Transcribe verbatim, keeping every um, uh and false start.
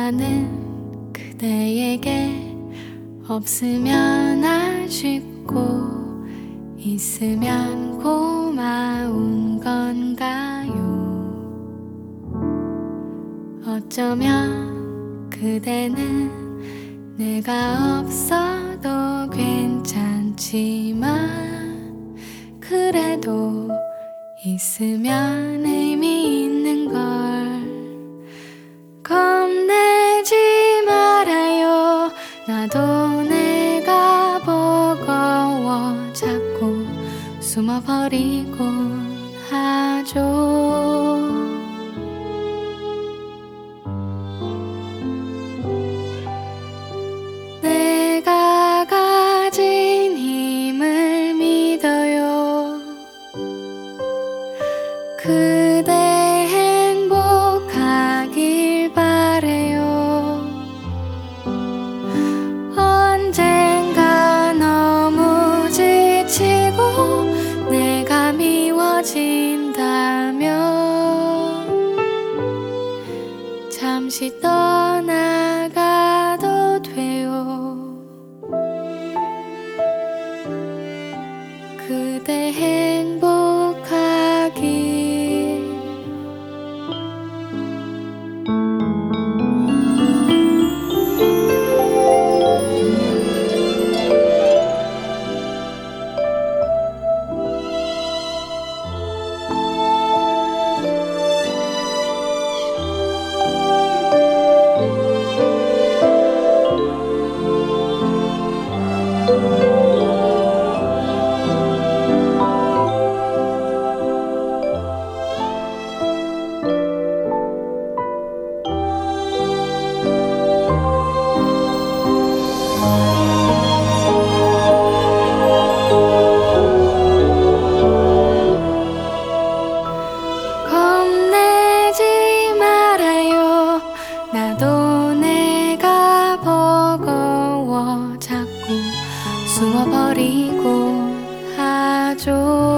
나는 그대에게 없으면 아쉽고 있으면 고마운 건가요? 어쩌면 그대는 내가 없어도 괜찮지만 그래도 있으면 의미 있는 걸. 겁내지 말아요. 나도 내가 버거워 자꾸 숨어버리곤 하죠. 내가 가진 힘을 믿어요. 그대 행복하길 바래요. 언젠가 너무 지치고 내가 미워진다면 잠시 떠나가도 돼요. 그대 행복하길. 겁내지 말아요. 나도 내가 버거워 자꾸 숨어버리곤 하죠.